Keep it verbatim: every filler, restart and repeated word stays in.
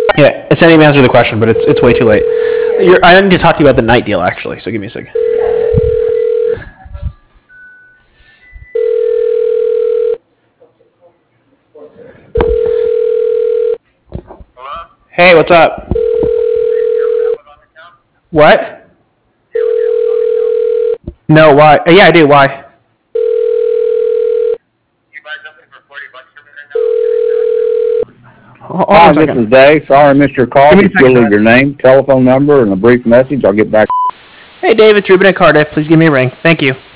Yeah, it said he answered the question, but it's it's way too late. You're, I need to talk to you about the night deal, actually, so give me a second. Hello? Hey, what's up? Do you have an Amazon account? What? Do you have an Amazon account? No, why? Uh, yeah, I do. Why? You buy something for forty bucks from me right now? Hold Hi, on a this second. is Dave. Sorry I missed your call. Give me a Just still second, leave your name, telephone number, and a brief message. I'll get back. Hey, Dave, it's Ruben at Cardiff. Please give me a ring. Thank you.